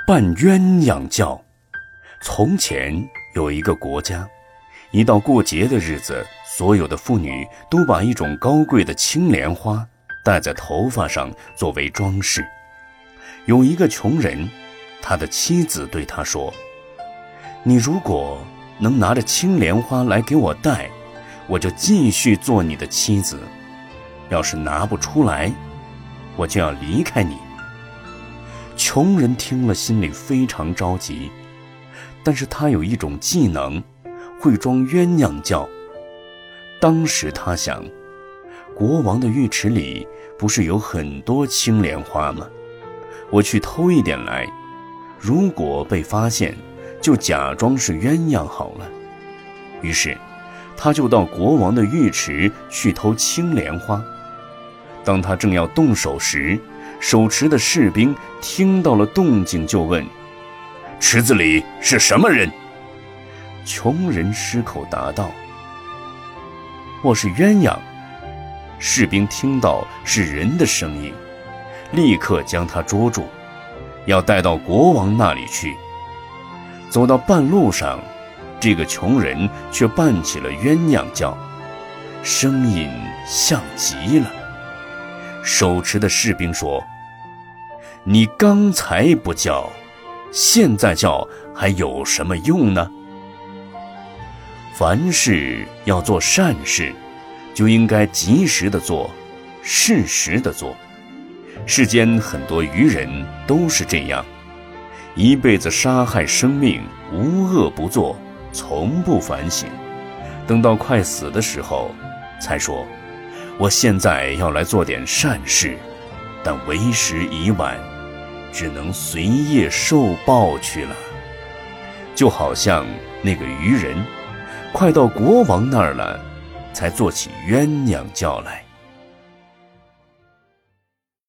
扮鸳鸯教。从前有一个国家，一到过节的日子，所有的妇女都把一种高贵的青莲花戴在头发上作为装饰。有一个穷人，他的妻子对他说：你如果能拿着青莲花来给我戴，我就继续做你的妻子；要是拿不出来，我就要离开你。穷人听了心里非常着急，但是他有一种技能，会装鸳鸯教。当时他想，国王的浴池里不是有很多青莲花吗？我去偷一点来，如果被发现，就假装是鸳鸯好了。于是他就到国王的浴池去偷青莲花。当他正要动手时，手持的士兵听到了动静，就问：池子里是什么人？穷人失口答道：我是鸳鸯。士兵听到是人的声音，立刻将他捉住，要带到国王那里去。走到半路上，这个穷人却扮起了鸳鸯教，声音像极了。手持的士兵说：你刚才不叫，现在叫还有什么用呢？凡事要做善事，就应该及时的做，适时的做。世间很多愚人都是这样，一辈子杀害生命，无恶不作，从不反省，等到快死的时候才说：我现在要来做点善事，但为时已晚，只能随业受报去了。就好像那个愚人，快到国王那儿了，才做起鸳鸯教来。